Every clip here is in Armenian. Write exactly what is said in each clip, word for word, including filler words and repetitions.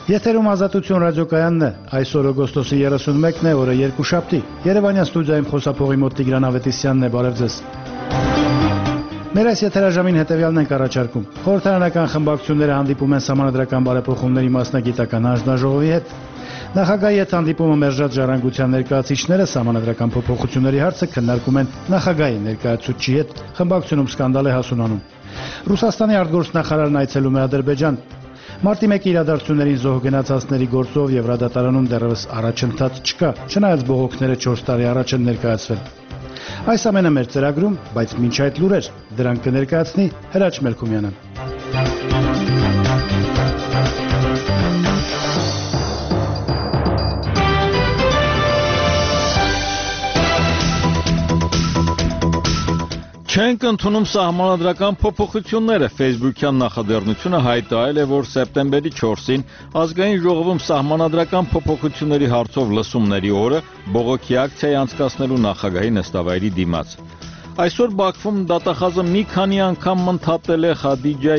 Եթերում Ազատություն ռադիոկայանն է, այսօր օգոստոսի երեսունմեկն է, օրը երկուշաբթի, Երևանյան ստուդիայում խոսափողի մոտ Տիգրան Ավետիսյանն է, բարև ձեզ։ Մեր այս եթերաժամին հետևյալն ենք առաջարկում. խորհրդարանական խմբակցությունները հանդիպում են սահմանադրական բարեփոխումների մասնագիտական հանձնաժողովի հետ։ Նախագահի հետ հանդիպումը մերժած ժառանգության ներկայացուցիչները սահմանադրական փոփոխությունների հարցը քննարկում են նախագահի ներկայացուցչի հետ, խմբակցությունում սկանդալ է հասունանում։ Ռուսաստանի արտգործնախարարն այցելում է Ադրբեջան։ Մարտի մեկի իրադարձություններին զոհ գնացածների գործով Եվրադատարանում դեռևս առաջընթաց չկա, չնայած բողոքները չորս տարի առաջ են ներկայացվել։ Այս ամենը մեր ծրագրում, բայց մինչ այդ լուրեր, դրանք կներկայացնի Հրաչ Մելքումյանը։ Չենք ընդունում սահմանադրական փոփոխությունները։ Facebook-յան նախաձեռնությունը հայտարարել է, որ սեպտեմբերի չորսին ազգային ժողովում սահմանադրական փոփոխությունների հարցով լսումների օրը բողոքի ակցիա անցկացնելու նախագահի նստավայրի դիմաց։ Այսօր Բաքվում դատախազը մի քանի անգամ ընդհատել է Խադիջա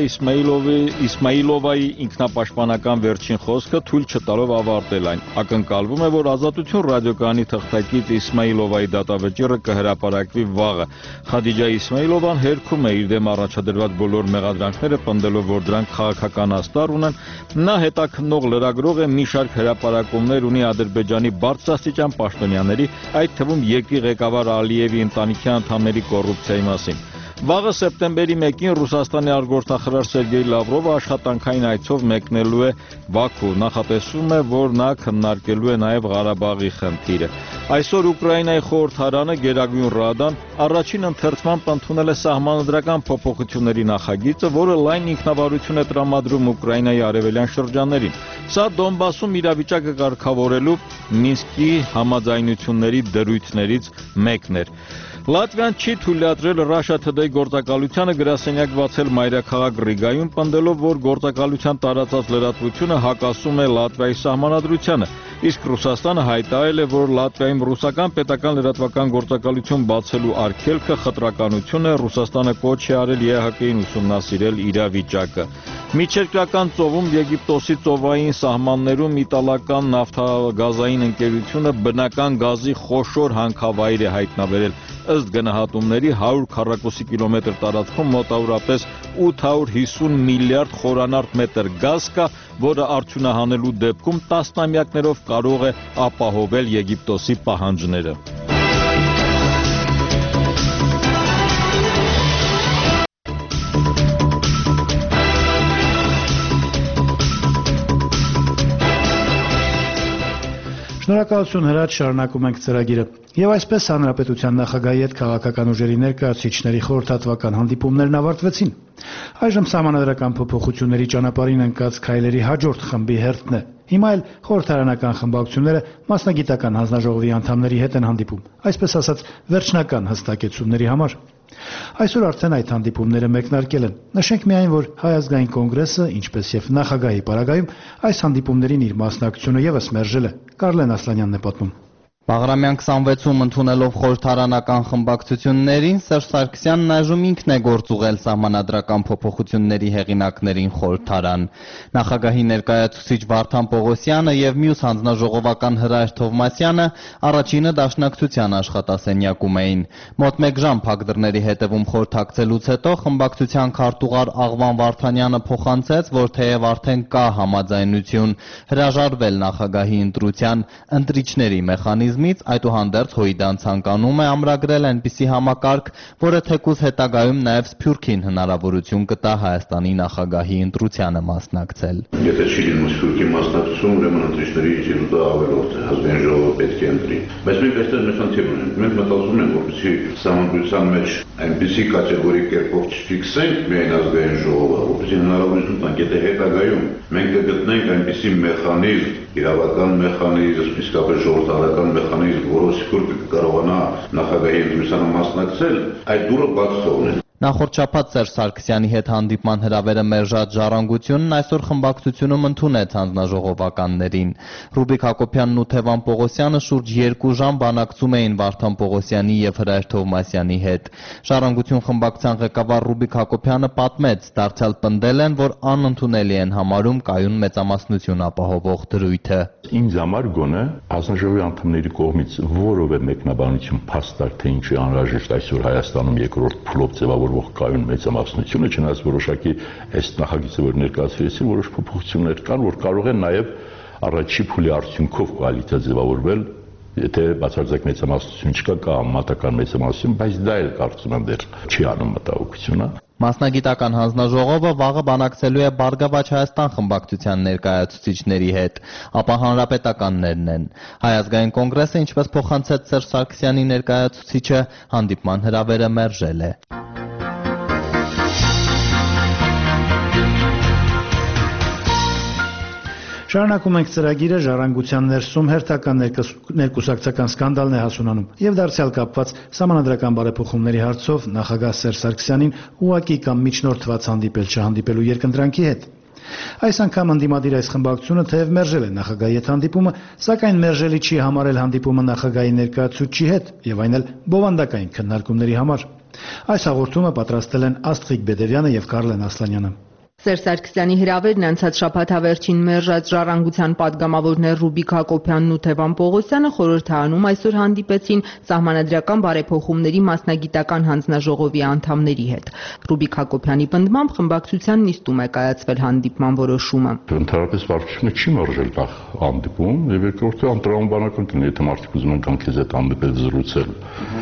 Իսմայիլովայի ինքնապաշտպանական վերջին խոսքը, թույլ չտալով ավարտել այն։ Ակնկալվում է, որ Ազատություն ռադիոկայանի թղթակից Իսմայիլովայի դատավճիռը կհրապարակվի վաղը։ Խադիջա Իսմայիլովան հերքում է իր դեմ առաջադրված բոլոր մեղադրանքները, պնդելով, որ դրանք քաղաքական աստար ունեն։ Նա հետաքննող լրագրող է, մի շարք հրապարակումներ ունի Ադրբեջանի բարձրաստիճան պաշտոնյաների, այդ թվում ԵԿ ղեկավար Ալիևի ընտանիքի անդամների կոռուպցիայի մասին։ Վաղը սեպտեմբերի մեկին Ռուսաստանի արտգործնախարար Սերգեյ Լավրովը աշխատանքային այցով մեկնելու է Բաքու։ Նախատեսվում է, որ նա քննարկելու է նաև Ղարաբաղի խնդիրը։ Այսօր Ուկրաինայի խորհրդարանը Գերագույն Ռադան առաջին ընթերցմամբ ընդունել է սահմանադրական փոփոխությունների նախագիծը, որը լայն ինքնավարություն է տրամադրում Ուկրաինայի արևելյան շրջաններին։ Սա Դոնբասում իրավիճակը կարգավորելու Մինսկի համաձայնությունների դրույթներից մեկն էր։ Լատվիան չի թույլատրել Russia Today գործակալությանը գրասենյակ բացել մայրաքաղաք Ռիգայում, պնդելով, որ գործակալության տարածած լրատվությունը հակասում է Լատվիայի սահմանադրությանը, իսկ Ռուսաստանը հայտարարել է, որ Լատվիայում ռուսական պետական լրատվական գործակալություն բացելու արգելքը խտրականություն է, Ռուսաստանը կոչ է արել ԵՀԿ-ին ուսումնասիրել իրավիճակը։ Միջերկրական ծովում Եգիպտոսի ծովային սահմաններում իտալական նավթագազային ընկերությունը բնական գազի խոշոր հանքավայր է հայտնաբերել։ Ըստ գնահատումների հարյուր քառակուսի կիլոմետր տարածքում մոտավորապես ութ հարյուր հիսուն միլիարդ խորանարդ մետր գազ կա, որը արդյունահանելու դեպքում տասնամյակներով կարող է ապահովել Եգիպտոսի պահանջները։ Շնորհակալություն Հրաչ, շարունակում ենք ծրագիրը։ Եվ այսպես Հանրապետության նախագահի հետ քաղաքական ուժերի ներկայացուցիչների խորհրդատվական հանդիպումներն ավարտվեցին։ Այժմ սահմանադրական փոփոխությունների ճանապարհին ընկած քայլերի հաջորդ խմբի հերթն է։ Հիմա էլ խորհրդարանական խմբակցությունները մասնագիտական հանձնաժողովի անդամների հետ են հանդիպում, այսպես ասած վերջնական հստակեցումների համար։ Այսօր արդեն այդ հանդիպումները մեկնարկել են։ Նշենք միայն, որ Հայ ազգային կոնգրեսը, ինչպես եւ նախագահի պարագայում, այս հանդիպումներին իր մասնակցությունը եւս մերժել է։ Կարլեն Ասլանյանն է պատմում։ Բաղրամյան քսանվեցում ընդունելով խորհրդարանական խմբակցություններին, Սերժ Սարգսյանն այժմ ինքն է գործ ուղղել սահմանադրական փոփոխությունների հեղինակներին խորհրդարան։ Նախագահի ներկայացուցիչ Վարդան Պողոսյանը եւ մյուս հանձնաժողովական Հրայր Թովմասյանը առաջինը դաշնակցության աշխատասենյակում էին։ Մոտ մեկ ժամ փակ դռների հետևում խորհրդակցելուց հետո խմբակցության քարտուղար Աղվան Վարդանյանը փոխանցեց, որ թեև արդեն կա համաձայնություն հրաժարվել նախագահի ընտրության ընտրիչների մեխանիզմից, այդուհանդերձ Հույդան ցանկանում է ամրագրել այնպիսի համակարգ, որը թեկուզ հետագայում նաև Սփյուռքին հնարավորություն կտա Հայաստանի նախագահի ընտրությանը մասնակցել։ Եթե չի լինում Սփյուռքի մասնակցություն, ուրեմն ընտրիչների ինստիտուտը ավելորդ է, ազգային ժողովը պետք է ընտրի։ Բայց մենք այստեղ մի խնդիր ունենք։ Մենք մտածում ենք, որպեսզի սահմանադրության մեջ այնպիսի կատեգորիկ կերպով չֆիքսենք միայն ազգային ժողովը, որպեսզի հնարավորություն տանք, եթե հետագայում մենք կգտնենք այնպիսի մեխանիզմ, իրավական մեխանիզմ, իսկապես ժողովրդական մեխանիզմ, որով Սփյուռքը կարողանա նախագահի ընտրությանը մասնակցել, այդ դուռը բաց թողնել։ Նախորդ շաբաթ Սերժ Սարգսյանի հետ հանդիպման հրավերը մերժած Ժառանգությունն այսօր խմբակցությունում ընդունեց հանձնաժողովականներին։ Ռուբիկ Հակոբյանն ու Թևան Պողոսյանը շուրջ երկու ժամ բանակցում էին Վարդան Պողոսյանի եւ Հրայր Թովմասյանի հետ։ Ժառանգություն խմբակցության ղեկավար Ռուբիկ Հակոբյանը պատմեց, դարձյալ պնդել են, որ անընդունելի են համարում կայուն մեծամասնություն ապահովող դրույթը։ Ինձ համար գոնե հանձնաժողովի անդամների կողմից որևէ մեկնաբանություն փաստարկ թե ինչի անհրաժեշտ այսօր Հայաստանում երկրորդ փուլով ձևավորվող կայուն մեծամասնությունը, չնայած որոշակի այս նախագիծը, որ ներկայացրեցին, որոշ փոփոխություններ կան, որ կարող են նաև առաջի փուլի արդյունքով կոալիցիա ձևավորվել, եթե բացարձակ մեծամասնություն չկա, կա համատական մեծամասնություն, բայց դա էլ կարծում եմ դեռ չի անում մտահոգությունը։ Մասնագիտական հանձնաժողովը վաղը բանակցելու է Բարգավաճ Հայաստան խմբակցության ներկայացուցիչների հետ, ապա հանրապետականներն են։ Հայ ազգային կոնգրեսը, ինչպես փոխանցեց Սերժ Սարգսյանի ներկայացուցիչը, հանդիպման հրավերը մերժել է։ Շարունակում ենք ծրագիրը ժառանգության ներսում հերթական ներկուսակցական սկանդալն է հասունանում եւ դարձյալ կապված սահմանադրական բարեփոխումների հարցով նախագահ Սերժ Սարգսյանին ուղղակի կամ միջնորդված հանդիպել չհանդիպելու երկընտրանքի հետ։ Այս անգամ ընդդիմադիր այս խմբակցությունը թեև մերժել է նախագահի հետ հանդիպումը, սակայն մերժելի չի համարել հանդիպումը նախագահի ներկայացուցչի հետ եւ այն էլ բովանդակային քննարկումների համար։ Այս հաղորդումը պատրաստել են Աստղիկ Բեդևյանը եւ Կարլեն Ասլանյանը։ Սերժ Սարգսյանի հրավերն անցած շաբաթավերջին մերժած Ժառանգության պատգամավորներ Ռուբիկ Հակոբյանն ու Թևան Պողոսյանը խորհրդարանում այսօր հանդիպեցին սահմանադրական բարեփոխումների մասնագիտական հանձնաժողովի անդամների հետ։ Ռուբիկ Հակոբյանի պնդմամբ խմբակցության նիստում է կայացվել հանդիպման որոշումը։ Ընդհանրապես վարչությունը չի մերժել նախ հանդիպում եւ երկրորդը անտրամաբանական կլինի, եթե մարդիկ ուզում են կան քեզ հետ հանդիպել զրուցել։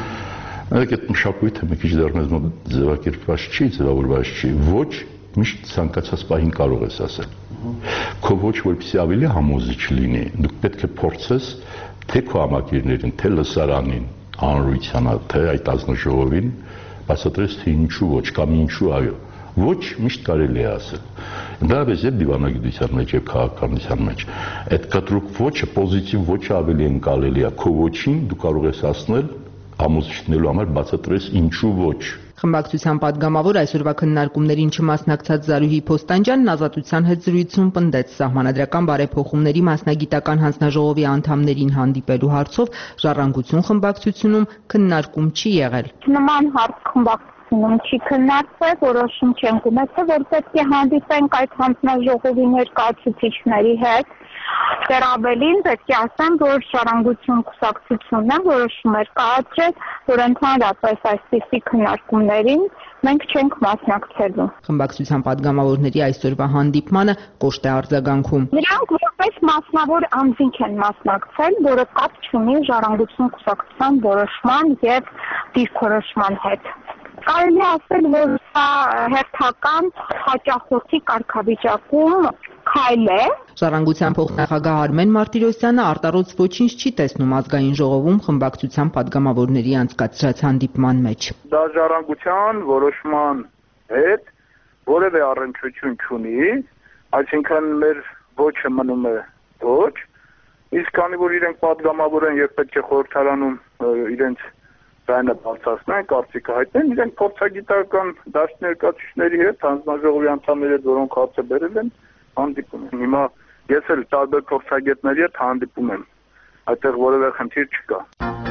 Այդ մշակույթը մի քիչ դեռ մեզ մոտ ձևակերպված չի, ձևավորված չի։ Ոչ միշտ ցանկացած պահին կարող ես ասել։ Քո ոչ որպեսզի ավելի համոզիչ լինի, դու պետք է փորձես թե քո համակիրներին, թե լսարանին, հանրությանը, թե այդ ազնաժողովին բացատրես թե ինչու ոչ կամ ինչու այո։ Ոչ միշտ կարելի է ասել։ Դրանից եւ դիվանագիտության մեջ եւ քաղաքականության մեջ այդ կտրուկ ոչը պոզիտիվ ոչը ավելի ընկալելի է։ Քո ոչին դու կարող ես ասնել համոզիչնելու համար բացատրես ինչու ոչ։ Խմբակցության պատգամավոր այսօրվա քննարկումներին չմասնակցած Զարուհի Փոստանջյանն Ազատության հետ զրույցում պնդեց սահմանադրական բարեփոխումների մասնագիտական հանձնաժողովի անդամներին հանդիպելու հարցով Ժառանգություն խմբակցությունում քննարկում չի եղել։ Նման հարց խմբակցությունում չի քննարկվել, որոշում չենք ունեցել, որ պետք է հանդիպենք այդ հանձնաժողովի ներկայացուցիչների հետ։ Դեռ ավելին պետք է ասեմ, որ Ժառանգություն կուսակցությունն է որոշում էր կայացրել, որ ընդհանրապես այսպիսի քննարկումներին մենք չենք մասնակցելու։ Խմբակցության պատգամավորների այսօրվա հանդիպմանը կոշտ է արձագանքում։ Նրանք որպես մասնավոր անձինք են մասնակցել, որը կապ չունի Ժառանգություն կուսակցության որոշման եւ դիրքորոշման հետ։ Կարելի ասել, որ սա հերթական հաճախորդի կարգավիճակում քայլ է։ Ժառանգության փոխնախագահ Արմեն Մարտիրոսյանը արտառոց ոչինչ չի տեսնում ազգային ժողովում խմբակցության պատգամավորների անցկացրած հանդիպման մեջ։ Դա Ժառանգության որոշման հետ որևէ առնչություն չունի, այսինքն մեր ոչը մնում է ոչ, իսկ քանի որ իրենք պատգամավոր են եւ պետք է խորհրդարանում իրենց ձայնը բարձրացնեն, կարծիքը հայտնեն, իրենք փորձագիտական դաշտ ներկայացուցիչների հետ, հանձնաժողովի անդամների հետ, որոնք հարցը բերել են, հանդիպում են։ Հիմա ես էլ տարբեր փորձագետների հետ հանդիպում եմ, այդտեղ որևէ խնդիր չկա։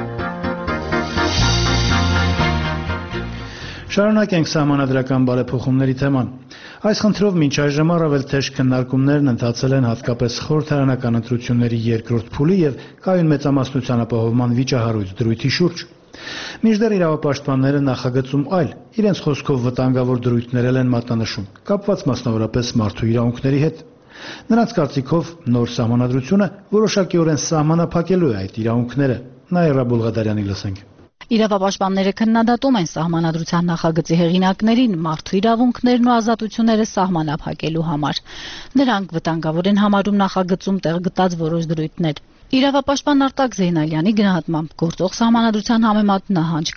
Շարունակենք սահմանադրական բարեփոխումների թեման։ Այս խնդրով մինչ այժմ առավել թեժ քննարկումներն ընթացել են հատկապես խորհրդարանական ընտրությունների երկրորդ փուլի եւ կայուն մեծամասնության ապահովման վիճահարույց դրույթի շուրջ։ Մինչդեռ իրավապաշտպանները նախագծում այլ, իրենց խոսքով վտանգավոր դրույթներ են մատնանշում, կապված մասնավորապես մարդու իրավունքների հետ։ Նրանց կարծիքով նոր սահմանադրությունը որոշակիորեն սահմանափակելու է այդ իրավունքները։ Նաիրա Բուլղադարյանի լսենք։ Իրավապաշտպանները քննադատում են սահմանադրության նախագծի հեղինակներին մարդու իրավունքներն ու ազատությունները սահմանափակելու համար։ Նրանք վտանգավոր են համարում նախագծում տեղ գտած որոշ դրույթներ։ Իրավապաշտպան Արտակ Զեյնալյանի գնահատմամբ գործող սահմանադրության համեմատ նահանջ կա։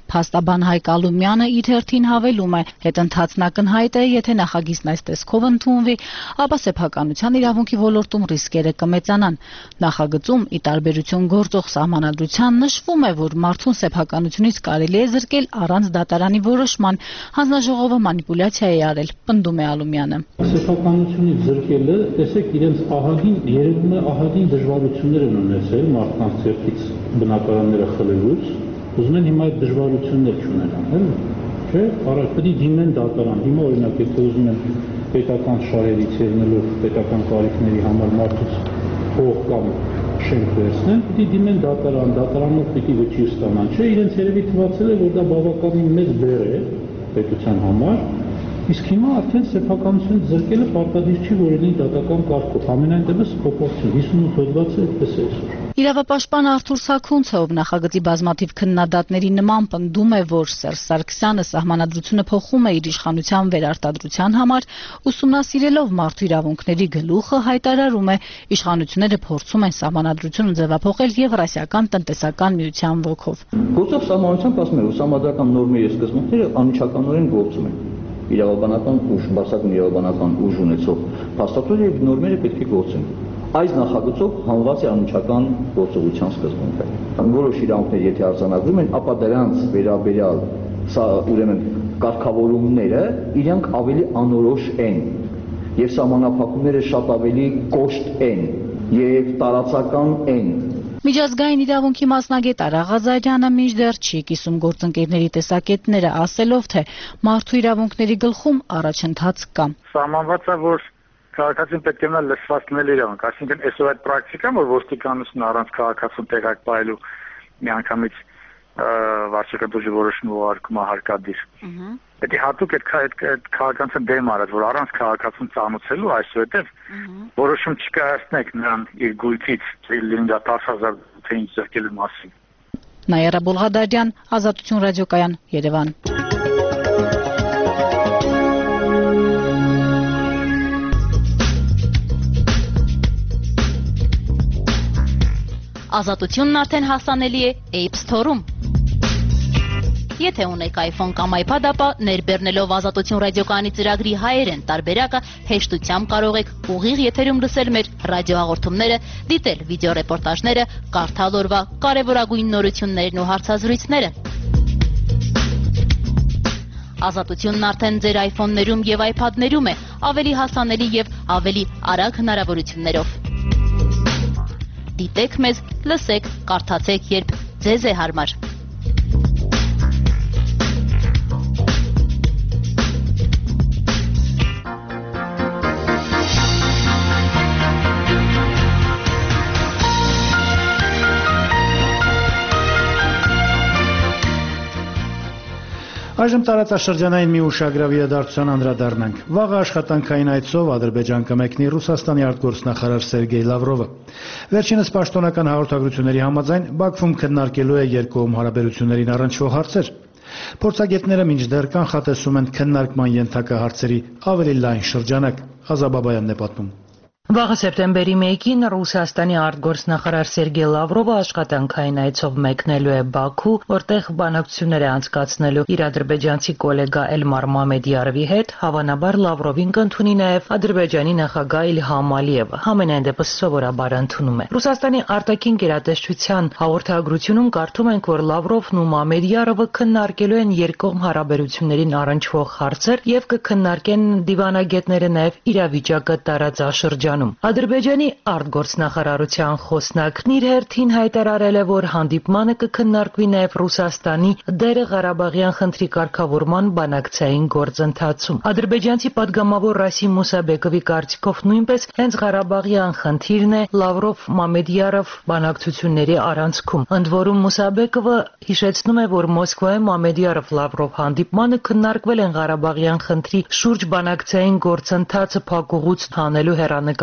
Փաստաբան Հայկ Ալումյանը իր հերթին հավելում է, հետընթացն ակնհայտ է, եթե նախագիծն այս տեսքով ընդունվի, ապա սեփականության իրավունքի ոլորտում ռիսկերը կմեծանան։ Նախագծում, ի տարբերություն գործող սահմանադրության, նշվում է, որ մարդուն սեփականությունից կարելի է զրկել առանց դատարանի որոշման։ Հանձնաժողովը մանիպուլյացիա է արել, պնդում է Ալումյանը։ Սեփականությունից զրկելը, տեսեք, իրենց ահագին երևում է ահագին դժվարություններ են ունեցել մարդկանց ձեռքից բնակարանները խլելուց, ուզում են հիմա այդ դժվարություններ չունենան, հա՞։ Չէ, առայժմ պետք է դիմեն դատարան։ Հիմա օրինակ եթե ուզում են պետական շահերից ելնելով պետական կարիքների համար մարդուց փող կամ շենք վերցնեն, պետք է դիմեն դատարան, դատարանով պետք է վճիռ ստանան։ Չէ, իրենց երևի թվացել է, որ դա բավականին մեծ բեռ է պետության համար։ Իսկ հիմա արդեն սեփականություն զրկելը պարտադիր չի, որ լինի դատական կարգով, ամենայն դեպս փոփոխություն հիսունութ հոդվածը այդպես է այսօր։ Իրավապաշտպան Արթուր Սաքունցը, ով նախագծի բազմաթիվ քննադատների նման պնդում է, որ Սերժ Սարգսյանը սահմանադրությունը փոխում է իր իշխանության վերարտադրության համար, ուսումնասիրելով մարդու իրավունքների գլուխը, հայտարարում է, իշխանությունները փորձում են սահմանադրությունը ձևափոխել Եվրասիական տնտեսական միության ոգով։ Գործող սահմանադրությամբ ասում է, որ սահմանադրական նորմերի սկզբունքները անմիջականորեն գործում են։ Իրավաբանական ուժ, բարձրագույն իրավաբանական ուժ ունեցող փաստաթղթերը եւ նորմերը պետք է գործեն։ Այս նախագծով հանված է անմիջական գործողության սկզբունքը։ Որոշ իրավունքներ եթե արձանագրում են, ապա դրանց վերաբերյալ սա ուրեմն կարգավորումները իրանք ավելի անորոշ են եւ սահմանափակումները շատ ավելի կոշտ են եւ տարածական են։ Միջազգային իրավունքի մասնագետ Արա Ղազարյանը մինչդեռ չի կիսում գործընկերների տեսակետները, ասելով, թե մարդու իրավունքների գլխում առաջընթաց կա։ Սահմանված է, որ քաղաքացին պետք է մնա լսված լինել իրավունք, այսինքն այսօր այդ պրակտիկան, որ ոստիկանությունը առանց քաղաքացուն տեղակ պահելու միանգամից վարչական ուժի որոշում ուղարկում է հարկադիր։ Պետք է հատուկ այդ քաղաքացուն դեմ արած, որ առանց քաղաքացուն ծանոթելու այսուհետև որոշում չկայացնեք նրան իր գույքից, լինի դա տասը հազար թե ինչ զրկելու մասին։ Նայերա Բոլղադարյան, Ազատություն ռադիոկայան, Երևան։ Ազատությունն արդեն հասանելի է App Store-ում։ Եթե ունեք iPhone կամ iPad, ապա ներբեռնելով Ազատություն ռադիոկայանի ծրագրի հայերեն տարբերակը հեշտությամբ կարող եք ուղիղ եթերում լսել մեր ռադիոհաղորդումները, դիտել վիդեոռեպորտաժները, կարդալ օրվա կարևորագույն նորություններն ու հարցազրույցները։ Ազատությունն արդեն ձեր iPhone-ներում եւ iPad-ներում է, ավելի հասանելի եւ ավելի արագ հնարավորություններով։ Դիտեք մեզ, լսեք, կարդացեք, երբ ձեզ է հարմար։ Այժմ տարածաշրջանային մի ուշագրավ իրադարձության անդրադառնանք։ Վաղը աշխատանքային այցով Ադրբեջան կմեկնի Ռուսաստանի արտգործնախարար Սերգեյ Լավրովը։ Վերջինս պաշտոնական հաղորդագրությունների համաձայն Բաքվում քննարկելու է երկկողմ հարաբերություններին առնչվող հարցեր։ Փորձագետները մինչդեռ կանխատեսում են քննարկման ենթակա հարցերի ավելի լայն շրջանակ։ Ղազաբաբայանն է պատմում։ Վաղը սեպտեմբերի մեկին Ռուսաստանի արտգործնախարար Սերգեյ Լավրովը աշխատանքային այցով մեկնելու է Բաքու, որտեղ բանակցություններ է անցկացնելու իր ադրբեջանցի գոլեգա Էլմար Մամեդյարովի հետ, հավանաբար Լավրովին կընդունի նաև Ադրբեջանի նախագահ Իլհամ Ալիևը, համենայն դեպս սովորաբար ընդունում է։ Ռուսաստանի արտաքին գերատեսչության հաղորդագրությունում կարդում ենք, որ Լավրովն ու Մամեդյարովը քննարկելու են երկկողմ հարաբերություններին առնչվող հարցեր եւ կքննարկեն դիվանագետները նաև իրավիճակը տարածաշրջանում։ Ադրբեջանի արտգործնախարարության խոսնակն իր հերթին հայտարարել է, որ հանդիպմանը կքննարկվի նաև Ռուսաստանի դերը Ղարաբաղյան խնդրի կարգավորման բանակցային գործընթացում։ Ադրբեջանցի падգամավոր Ռասիմ Մուսաբեկովի կարծիքով նույնպես հենց Ղարաբաղյան խնդիրն է Լավրով-Մամեդյարով բանակցությունների առանցքում։ Ընդ որում Մուսաբեկովը հիշեցնում է, որ Մոսկվայում Մամեդյարով-Լավրով հանդիպմանը քննարկվել են Ղարաբաղյան խնդրի շուրջ բանակցային գործընթացը փակուղուց հանելու հեռանկար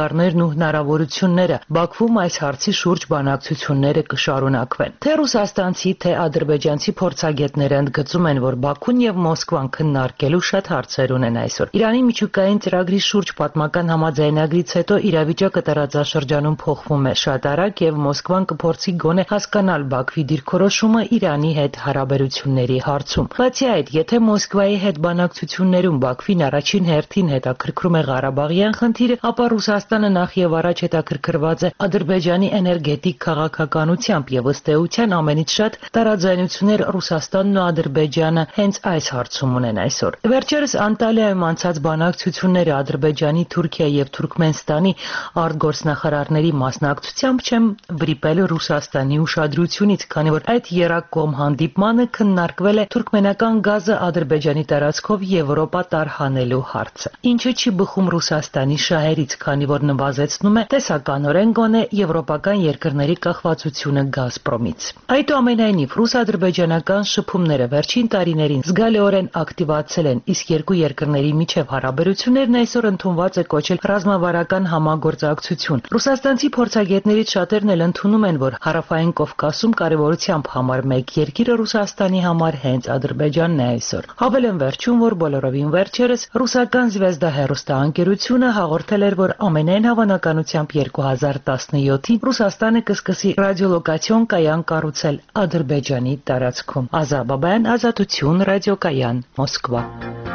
ճանապարհներն ու հնարավորությունները։ Բաքվում այս հարցի շուրջ բանակցությունները կշարունակվեն։ Թե ռուսաստանցի, թե ադրբեջանցի փորձագետները ընդգծում են, որ Բաքուն եւ Մոսկվան քննարկելու շատ հարցեր ունեն այսօր։ Իրանի միջուկային ծրագրի շուրջ պատմական համաձայնագրից հետո իրավիճակը տարածաշրջանում փոխվում է շատ արագ եւ Մոսկվան կփորձի գոնե հասկանալ Բաքվի դիրքորոշումը Իրանի հետ հարաբերությունների հարցում։ Բացի այդ, եթե Մոսկվայի հետ բանակցություններում Բաքվին առաջին հերթին հետաքրքրում է Ղարաբաղյան խնդիրը, ապա Ռուսաստանը նախ եւ առաջ հետաքրքրված է Ադրբեջանի էներգետիկ քաղաքականությամբ եւ ըստ էության ամենից շատ տարաձայնություններ Ռուսաստանն ու Ադրբեջանը հենց այս հարցում ունեն այսօր։ Վերջերս Անտալիայում անցած բանակցությունները Ադրբեջանի, Թուրքիայի եւ Թուրքմենստանի արտգործնախարարների մասնակցությամբ չեմ վրիպել Ռուսաստանի ուշադրությունից, քանի որ այդ երակողմ հանդիպմանը քննարկվել է թուրքմենական գազը Ադրբեջանի տարածքով Եվրոպա տարհանելու հարցը, ինչը չի բխում Ռուսաստանի շահերից, քանի որ նվազեցնում է տեսականորեն գոնե եվրոպական երկրների կախվածությունը Գազպրոմից։ Այդուամենայնիվ, ռուս-ադրբեջանական շփումները վերջին տարիներին զգալիորեն ակտիվացել են, իսկ երկու երկրների միջև հարաբերություններն այսօր ընդունված է կոչել ռազմավարական համագործակցություն։ Ռուսաստանցի փորձագետներից շատերն էլ ընդունում են, որ Հարավային Կովկասում կարևորությամբ համար մեկ երկիրը Ռուսաստանի համար հենց Ադրբեջանն է այսօր։ Հավելեմ վերջում, որ բոլորովին վերջերս ռուսական Զվեզդա հեռուստաընկերությունը հաղորդել էր, որ ամենայն հավանականությամբ երկու հազար տասնյոթին Ռուսաստանը կսկսի ռադիոլոկացիոն կայան կառուցել Ադրբեջանի տարածքում։ Ազա Բաբայան, Ազատություն, ռադիոկայան, Մոսկվա։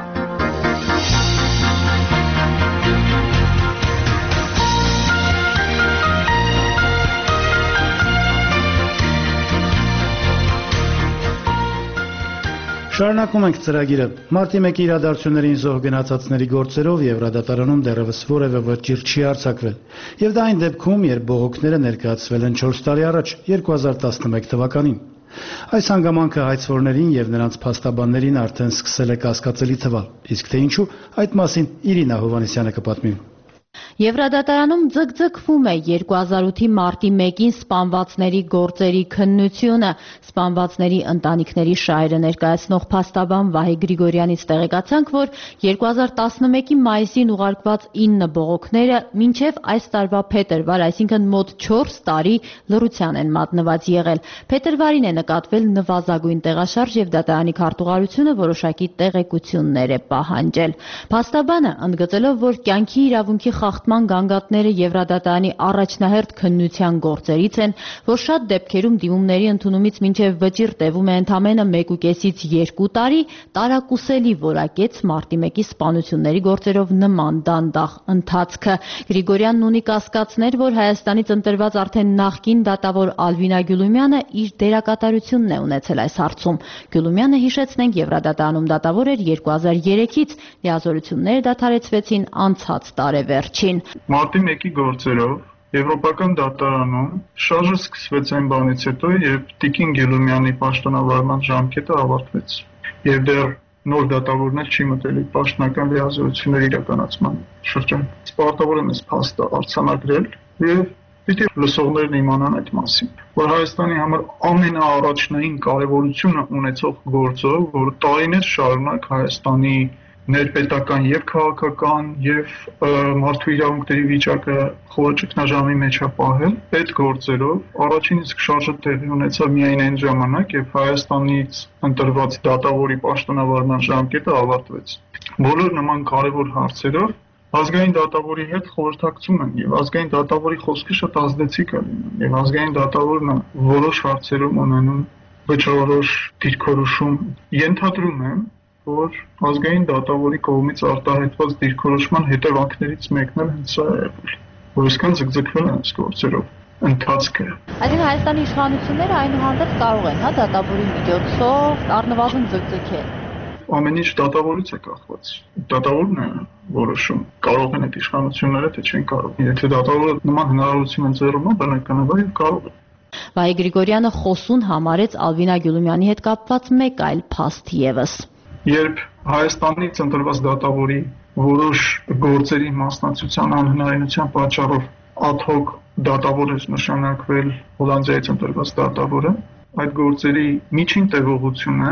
Շարունակում ենք ծրագիրը։ Մարտի մեկի իրադարձություններին զոհ գնացածների գործերով Եվրադատարանում դեռևս որևէ վճիռ չի արձակվել։ Եվ դա այն դեպքում, երբ բողոքները ներկայացվել են չորս տարի առաջ, երկու հազար տասնմեկ թվականին։ Այս հանգամանքը հայցվորներին եւ նրանց փաստաբաններին արդեն սկսել է կասկածելի թվալ։ Իսկ թե ինչու, այդ մասին Իրինա Հովհաննիսյանը կպատմի։ Եվրադատարանում ձգձգվում է երկու հազար ութի մարտի մեկին սպանվածների գործերի քննությունը։ Սպանվածների ընտանիքների շահերը ներկայացնող փաստաբան Վահե Գրիգորյանից տեղեկացանք, որ երկու հազար տասնմեկի մայիսին ուղարկված ինը բողոքները մինչև այս տարվա փետրվար, այսինքն մոտ չորս տարի լռության են մատնված եղել։ Փետրվարին է նկատվել նվազագույն տեղաշարժ եւ դատարանի քարտուղարությունը որոշակի տեղեկություններ է պահանջել։ Փաստաբանը ընդգծելով, որ կյանքի իրավունքի խախտման գանգատները Եվրադատարանի առաջնահերթ քննության գործերից են, որ շատ դեպքերում դիմումների ընդունումից մինչև վճիռ տևում է ընդամենը մեկուկեսից երկու տարի, տարակուսելի որակեց մարտի մեկի սպանությունների գործերով նման դանդաղ ընթացքը։ Գրիգորյանն ունի կասկածներ, որ Հայաստանից ընտրված արդեն նախկին դատավոր Ալվինա Գյուլումյանը իր դերակատարությունն է ունեցել այս հարցում։ Գյուլումյանը, հիշեցնենք, Եվրադատարանում դատավոր էր երկու հազար երեքից, լիազորությունները դադարեցվեցին անցած տարեվերջին։ Մարտի մեկի գործերով Եվրոպական դատարանում շարժը սկսվեց այն բանից հետո, երբ Տիկին Գյուլումյանի պաշտոնավարման ժամկետը ավարտվեց, եւ դեռ նոր դատավորներ չի մտել պաշտոնական լիազորությունների իրականացման շրջան։ Պարտավոր եմ այս փաստը արձանագրել եւ պիտի լսողներն իմանան այդ մասին, որ Հայաստանի համար ամենաառաջնային կարևորությունը ունեցող գործով, որ տարիներ շարունակ Հայաստանի ներպետական եւ քաղաքական եւ մարդու իրավունքների վիճակը խորաճգնաժամի մեջ է պահել, այդ գործերով առաջին իսկ շարժը տեղի ունեցավ միայն այն ժամանակ, երբ Հայաստանից ընտրված դատավորի պաշտոնավարման ժամկետը ավարտվեց։ Բոլոր նման կարևոր հարցերով ազգային դատավորի հետ խորհրդակցում են եւ ազգային դատավորի խոսքը շատ ազդեցիկ է լինում եւ ազգային դատավորն որոշ հարցերում ունենում վճռորոշ դիրքորոշում։ Ենթադրում եմ, որ ազգային դատավորի կողմից արտահայտված դիրքորոշման հետևանքներից մեկն էլ հենց սա է եղել, որ այսքան ձգձգվել են այս գործերով ընթացքը։ Այսինքն Հայաստանի իշխանությունները այնուհանդերձ կարող են, հա, դատավորի միջոցով առնվազն ձգձգել։ Ամեն ինչ դատավորից է կախված։ Դատավորն է որոշում, կարող են այդ իշխանությունները, թե չեն կարող։ Եթե դատավորը նման հնարավորություն ընձեռում է, բնականաբար եւ կարող է։ Վահե Գրիգորյանը խոսուն համարեց Ալվինա Գյուլումյանի հետ կապված մեկ այլ փաստ եւս։ Երբ Հայաստանից ընտրված դատավորի որոշ գործերի մասնակցության անհնարինության պատճառով ad hoc դատավոր է նշանակվել Հոլանդիայից ընտրված դատավորը, այդ գործերի միջին տևողությունը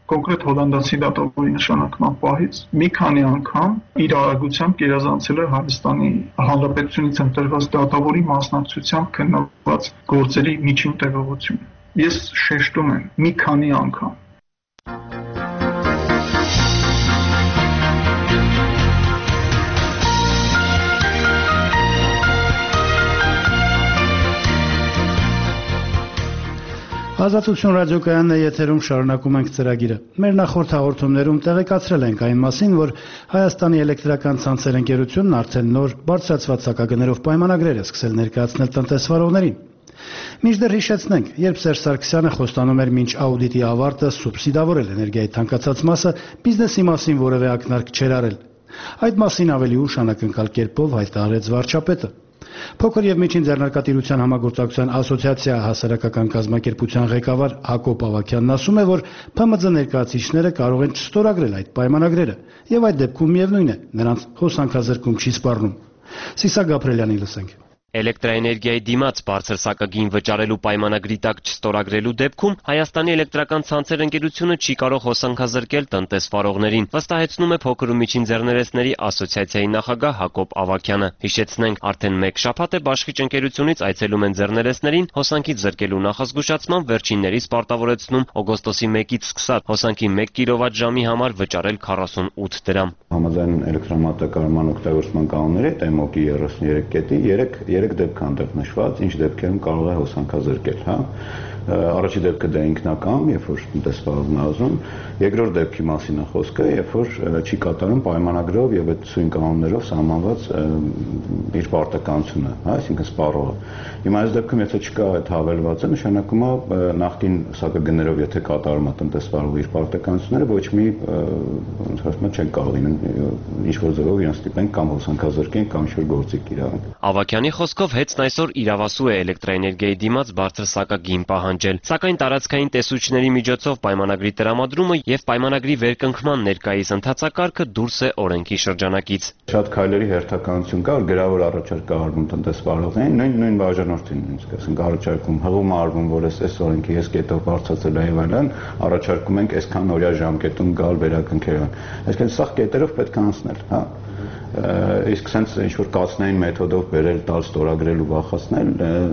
կոնկրետ հոլանդացի դատավորի նշանակման պահից մի քանի անգամ իր արագությամբ գերազանցել է Հայաստանի Հանրապետությունից ընտրված դատավորի մասնակցությամբ քննված գործերի միջին տևողությունը։ Ես շեշտում եմ մի քանի անգամ։ Ազատություն ռադիոկայանն է եթերում, շարունակում ենք ծրագիրը։ Մեր նախորդ հաղորդումներում տեղեկացրել ենք այն մասին, որ Հայաստանի էլեկտրական ցանցեր ընկերությունն արդեն նոր բարձրացված սակագներով պայմանագրեր է սկսել ներկայացնել տնտեսվարողներին։ Մինչդեռ հիշեցնենք, երբ Սերժ Սարգսյանը խոստանում էր մինչ աուդիտի ավարտը սուբսիդավորել էներգիայի թանկացած մասը, բիզնեսի մասին որևէ ակնարկ չէր արել։ Այդ մասին ավելի ուշ անակնկալ կերպով հայտարարեց վարչապետը։ Փոքր եւ միջին ձեռնարկատիրության համագործակցության ասոցիացիա հասարակական կազմակերպության ղեկավար Հակոբ Ավագյանն ասում է, որ ՓՄՁ ներկայացուցիչները կարող են չստորագրել այդ պայմանագրերը, եւ այդ դեպքում միևնույն է, նրանց հոսանքազրկում չի սպառնում։ Սիսա Գաբրելյանի լսենք։ Էլեկտրաէներգիայի դիմաց բարձր սակագին վճարելու պայմանագրի տակ չստորագրելու դեպքում Հայաստանի էլեկտրական ցանցեր ընկերությունը չի կարող հոսանքազրկել տնտեսվարողներին, վստահեցնում է փոքր ու միջին ձեռներեցների ասոցիացիայի նախագահ Հակոբ Ավագյանը։ Հիշեցնենք, արդեն մեկ շաբաթ է բաշխիչ ընկերությունից այցելում են ձեռներեցներին հոսանքից զրկելու նախազգուշացման վերջիններից պարտավորեցնում օգոստոսի մեկից սկսած հոսանքի մեկ կիլովատ ժամի համար վճարել քառասունութ դրամ։ Համաձայն էլեկտրամատակարարման օգտագործման կանոնների տեմոկի երեսուններեք կետի երեք դեպք այնտեղ նշված, ինչ դեպքերում կարող է հոսանքազրկել, հա։ Առաջի դեպքը դա ինքնական, երբ որ տնտեսվարողն ազում, երկրորդ դեպքի մասին է խոսքը, երբ որ չի կատարում պայմանագրով եւ այդ սույն կանոններով սահմանված իր պարտականությունը, հա, այսինքն սպառողը։ Հիմա այս դեպքում եթե չկա այդ հավելվածը, նշանակում է նախկին սակագներով եթե կատարում է տնտեսվարողը իր պարտականությունները, ոչ մի ասում չեն կարող ինչ որ ձևով իրենց ստիպեն կամ հոսանքազրկեն կամ ինչ-որ գործիք իրավենք։ Ավագյանի խոսքով հեծն այսօր իրավասու է էլեկտրաէներգիայի դիմաց բարձր սակագին պահանջել, սակայն տարածքային տեսուչների միջոցով պայմանագրի տրամադրումը եւ պայմանագրի վերկնքման ներկայիս ընթացակարգը դուրս է օրենքի շրջանակից։ Շատ քայլերի հերթականություն կա, որ գրավոր առաջարկ կա արվում տնտեսվարողներին, նույն նույն բաժանորդին ինձ ասենք առաջարկում հղում արվում, որ այս այս օրենքի այս կետով բարձրացել է եւ այլն, առաջարկում ենք այսքան օրյա ժամկետում գալ վերակնքել։ Այսինքն սա կետերով պետք է անցնել, հա։ Իսկ sense ինչ-որ կացնային մեթոդով բերել, տալ, ստորագրել ու վախացնել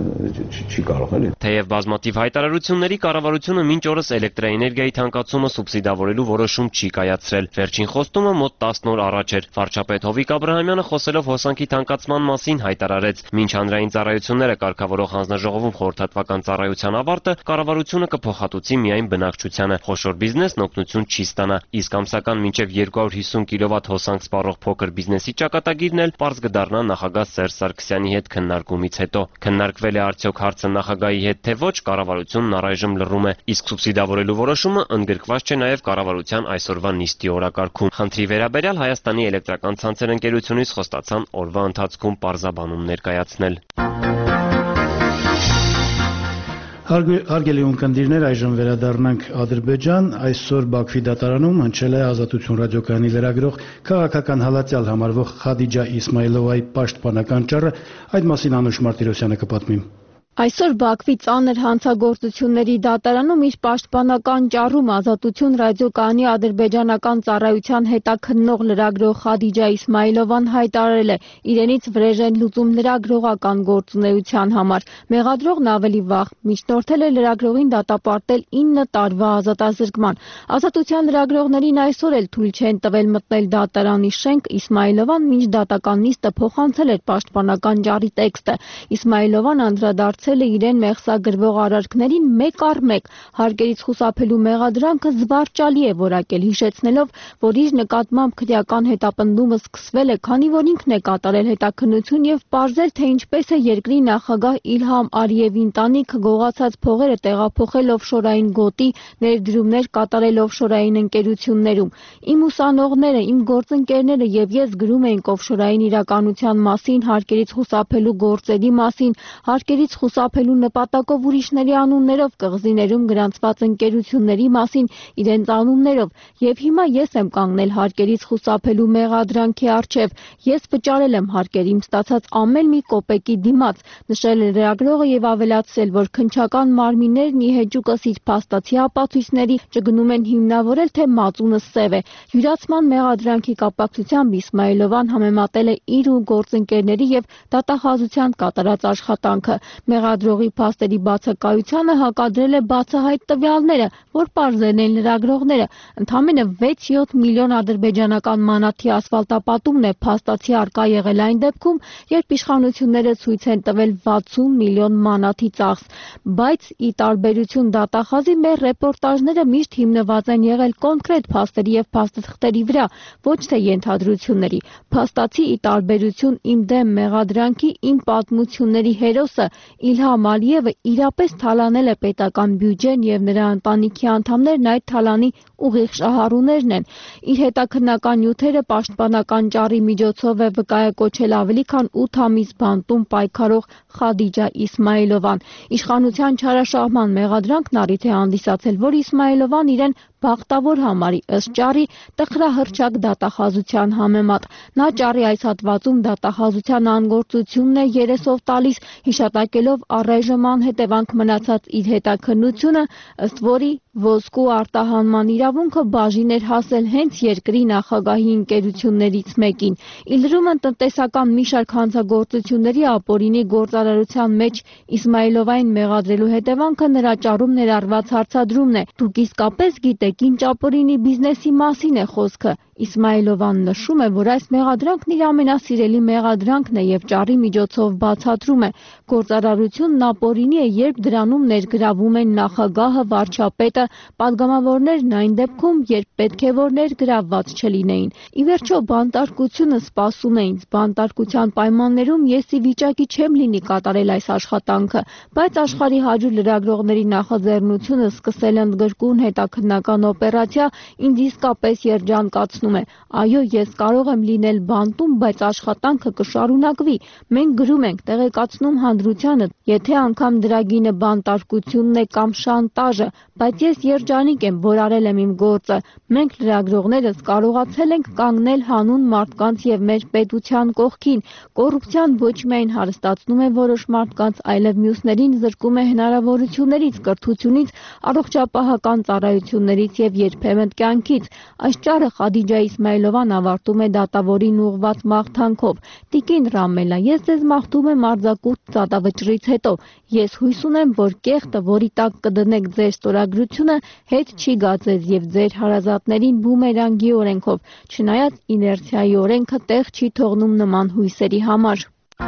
չի կարող էլի։ Թեև բազմաթիվ հայտարարությունների կառավարությունը մինչ օրս էլեկտրաէներգիայի թանկացումը սուբսիդավորելու որոշում չի կայացրել։ Վերջին խոստումը մոտ տասն օր առաջ էր։ Վարչապետ Հովիկ Աբրահամյանը խոսելով հոսանքի թանկացման մասին հայտարարեց, մինչ հանրային ծառայությունները կարգավորող հանձնաժողովում խորհրդատվական ծառայության ավարտը կառավարությունը կփոխհատուցի միայն բնակչությանը։ Խոշոր բիզնեսն օգնություն չի ստանա, իսկ ամսական մինչև երկու հարյուր հիսուն կիլովատ հոսանք սպառող փոքր բիզնեսի ճակատագիրն էլ պարզ կդառնա նախագահ Սերժ Սարգսյանի հետ քննարկումից հետո։ Քննարկվել է արդյոք հարցը նախագահի հետ թե ոչ, կառավարությունն առայժմ լռում է, իսկ սուբսիդավորելու որոշումը ընդգրկված չէ նաև կառավարության այսօրվա նիստի օրակարգում։ Խնդրի վերաբերյալ Հայաստանի էլեկտրական ցանցեր ընկերությունից խոստացան օրվա ընթացքում պարզաբանում ներկայացնել։ Հարգելի ունկնդիրներ, այժմ վերադառնանք Ադրբեջան։ Այսօր Բաքվի դատարանում հնչել է Ազատություն ռադիոկայանի լրագրող քաղաքական հալածյալ համարվող Խադիջա Իսմայլովայի պաշտպանական ճառը, այդ մասին Անուշ Մարտիրոսյանը կպատմի։ Այսօր Բաքվի ծանր հանցագործությունների դատարանում իր պաշտպանական ճառում Ազատություն ռադիոկայանի ադրբեջանական ծառայության հետաքննող լրագրող Խադիջա Իսմայլովան հայտարարել է իրենից վրեժ են լուծում լրագրողական գործունեության համար։ Մեղադրողն ավելի վաղ միջնորդել է լրագրողին դատապարտել ինը տարվա ազատազրկման։ Ազատության լրագրողներին այսօր էլ թույլ չեն տվել մտնել դատարանի շենք։ Իսմայլովան մինչ դատական նիստը փոխանցել էր պաշտպանական ճառի տեքստը։ Իսմայլովան անդրադարձ իրեն մեղսագրվող արարքներին մեկ առ մեկ հարկերից խուսափելու մեղադրանքը զվարճալի է որակել, հիշեցնելով, որ իր նկատմամբ քրեական հետապնդումը սկսվել է, քանի որ ինքն է կատարել հետաքննություն եւ պարզել, թե ինչպես է երկրի նախագահ Իլհամ Ալիևի ընտանիքը գողացած փողերը տեղափոխել օֆշորային գոտի, ներդրումներ կատարել օֆշորային ընկերություններում։ Իմ ուսանողները, իմ գործընկերները եւ ես գրում էինք օֆշորային իրականության մասին, հարկերից խուսափելու գործերի մասին, հարկերից խուսափելու նպատակով ուրիշների անուններով կղզիներում գրանցված ընկերությունների մասին իրենց անուններով, եւ հիմա ես եմ կանգնել հարկերից խուսափելու մեղադրանքի առջև, ես վճարել եմ հարկերիմ ստացած ամեն մի կոպեկի դիմաց, նշել է լրագրողը եւ ավելացրել, որ քննչական մարմիններն ի հեճուկս իր փաստացի ապացույցների չգնում են հիմնավորել, թե մածունը սև է։ Յուրացման մեղադրանքի կապակցությամբ Իսմայիլովան համեմատել է իր ու գործընկերների եւ դատախազության կատարած աշխատանքը։ Մեղադրողի փաստերի բացակայությանը հակադրել է բացահայտ տվյալները, որ պարզել են լրագրողները։ Ընդամենը վեց-յոթ միլիոն ադրբեջանական մանաթի ասֆալտապատումն է փաստացի արկա եղել այն դեպքում, երբ իշխանությունները ցույց են տվել վաթսուն միլիոն մանաթի ծախս, բայց ի տարբերություն դատախազի մեր ռեպորտաժները միշտ հիմնված են եղել կոնկրետ փաստերի եւ փաստաթղթերի վրա, ոչ թե ենթադրությունների։ Փաստացի ի տարբերություն իմ դեմ մեղադրանքի, իմ պատմությունների հերոսը Իլհամ Ալիևը իրապես թալանել է պետական բյուջեն եւ նրա ընտանիքի անդամներն այդ թալանի ուղիղ շահառուներն են։ Իր հետաքննական նյութերը պաշտպանական ճառի միջոցով է վկայակոչել ավելի քան ութ ամիս բանտում պայքարող Խադիջա Իսմայիլովան։ Իշխանության չարաշահման մեղադրանքն առիթ է հանդիսացել, որ Իսմայիլովան իրեն բախտավոր համարի ըստ ճառի տխրահռչակ դատախազության համեմատ։ Նա ճառի այս հատվածում դատախազության անգործությունն է երեսով տալիս, հիշատակելով առայժմ անհետևանք մնացած իր հետաքննությունը, ըստ որի ոսկու արտահանման իրավունքը բաժին էր հասել հենց երկրի նախագահի ընկերություններից մեկին։ Ի լրումն տնտեսական մի շարք հանցագործությունների ապօրինի գործարարության մեջ Իսմայիլովային մեղադրելու հետևանքը նրա ճառում ներառված հարցադրումն է։ Դուք իսկապես գիտեք ինչ ապօրինի բիզնեսի մասին է խոսքը։ Իսմայիլովան նշում է, որ այս մեղադրանքն իր ամենասիրելի մեղադրանքն է եւ ճառի միջոցով բացատրում է։ Գործարարությունն ապօրինի է, երբ դրանում ներգրավում են նախագահը, վարչապետը, падգամավորներն այն դեպքում, երբ պետք է որ ներգրավված չլինեին։ Ի վերջո բանտարկությունը սպասում է ինձ, բանտարկության պայմաններում ես ի վիճակի չեմ լինի կատարել այս աշխատանքը, բայց աշխարհի հաջող լրագրողների նախաձեռնությունը սկսել ընդգրկուն հետաքննական օպերացիա ինձ իսկապես երջանկացնում է։ Այո, ես կարող եմ լինել բանտում, բայց աշխատանքը կշարունակվի։ Մենք գրում ենք, տեղեկացնում հանրությանը, եթե անգամ դրա գինը բանտարկությունն է կամ շանտաժը, բայց ես երջանիկ եմ, որ արել եմ իմ գործը։ Մենք լրագրողներս կարողացել ենք կանգնել հանուն մարդկանց եւ մեր պետության կողքին։ Կոռուպցիան ոչ միայն հարստացնում է որոշ մարդկանց, այլև մյուսներին զրկում է հնարավորություններից, կրթությունից, առողջապահական ծառայություններից եւ երբեմն կյանքից։ Այս ճառը Խադիջա Իսմայիլովան ավարտում է դատավորին ուղղված մաղթանքով. Տիկին Ռամելա, ես ձեզ մաղթում եմ արձակուրդ դատավճռից հետո։ Ես հույս ունեմ, որ կեղտը, որի տակ կդնեք ձեր ստորագրությունը, հետ չի գա ձեզ եւ ձեր հարազատներին բումերանգի օրենքով, չնայած իներցիայի օրենքը տեղ չի թողնում նման հույսերի համար։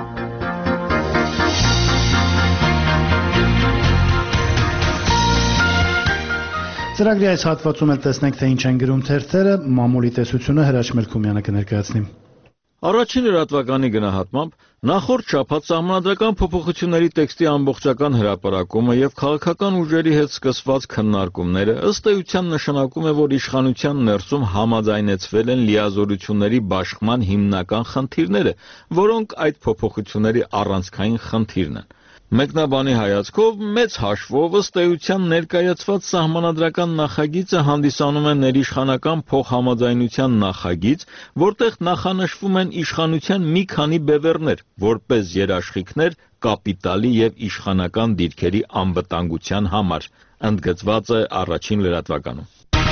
Ծրագրի այս հատվածում էլ տեսնենք, թե ինչ են գրում թերթերը, մամուլի տեսությունը Հրաչ Մելքումյանը կներկայացնի։ Առաջին լրատվականի գնահատմամբ նախորդ շաբաթ սահմանադրական փոփոխությունների տեքստի ամբողջական հրապարակումը եւ քաղաքական ուժերի հետ սկսված քննարկումները ըստ էության նշանակում է, որ իշխանության ներսում համաձայնեցվել են լիազորությունների բաշխման հիմնական խնդիրները, որոնք այդ փոփոխությունների առանցքային խնդիրն են։ Մեկնաբանի հայացքով մեծ հաշվով ըստ էության ներկայացված սահմանադրական նախագիծը հանդիսանում է ներիշխանական փոխհամաձայնության նախագիծ, որտեղ նախանշվում են իշխանության մի քանի բևեռներ, որպես երաշխիքներ կապիտալի եւ իշխանական դիրքերի անվտանգության համար, ընդգծված է առաջին լրատվականում։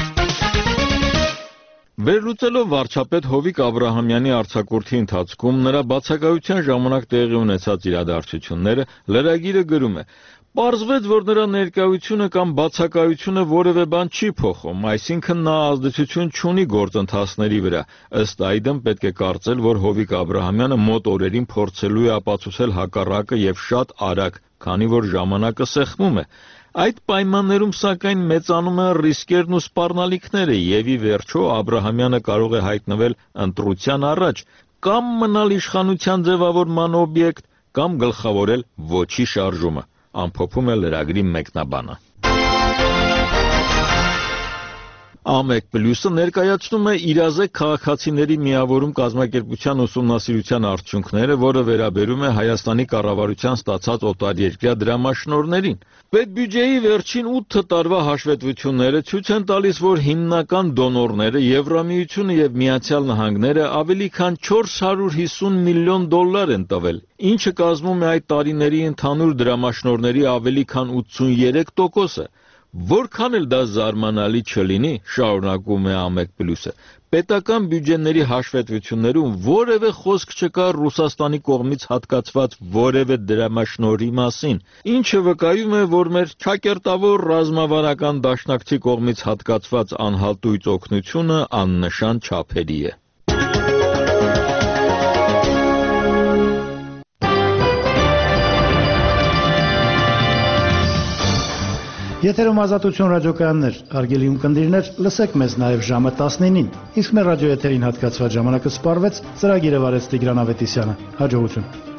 Վերլուծելով վարչապետ Հովիկ Աբրահամյանի արձակուրդի ընթացքում նրա բացակայության ժամանակ տեղի ունեցած իրադարձությունները, լրագիրը գրում է. Պարզվեց, որ նրա ներկայությունը կամ բացակայությունը որևէ բան չի փոխում, այսինքն նա ազդեցություն չունի գործընթացների վրա։ Ըստ այդմ պետք է կարծել, որ Հովիկ Աբրահամյանը մոտ օրերին փորձելու է ապացուցել հակառակը եւ շատ արագ, քանի որ ժամանակը սեղմում է։ Այդ պայմաններում սակայն մեծանում են ռիսկերն ու սպառնալիքները եւ ի վերջո Աբրահամյանը կարող է հայտնվել ընտրության առաջ կամ մնալ իշխանության ձևավորման օբյեկտ կամ գլխավորել ոչի շարժումը, ամփոփում է լրագրի մեկնաբանը։ Ամեկ պլյուսը ներկայացնում է իրազեկ քաղաքացիների միավորում կազմակերպության ուսումնասիրության արդյունքները, որը վերաբերում է Հայաստանի կառավարության ստացած օտարերկրյա դրամաշնորհներին։ Պետբյուջեի վերջին ութ տարվա հաշվետվությունները ցույց են տալիս, որ հիմնական դոնորները Եվրամիությունը եւ Միացյալ Նահանգները ավելի քան չորս հարյուր հիսուն միլիոն դոլար են տվել, ինչը կազմում է այդ տարիների ընդհանուր դրամաշնորհների ավելի քան ութսուներեք տոկոսը։ Որքան էլ դա զարմանալի չլինի, շարունակում է Ամեկ պլյուսը, պետական բյուջեների հաշվետվություններում որևէ խոսք չկա Ռուսաստանի կողմից հատկացված որևէ դրամաշնորհի մասին, ինչը վկայում է, որ մեր ճակերտավոր ռազմավարական դաշնակցի կողմից հատկացված անհատույց օգնությունը աննշան չափերի է։ Եթերում Ազատություն ռադիոկայաններ, հարգելի ունկնդիրներ, լսեք մեզ նաև ժամը տասնինին, իսկ մեր ռադիոեթերին հատկացված ժամանակը սպառվեց, ծրագիրը վարեց Տիգրան Ավետիսյանը, հաջողություն։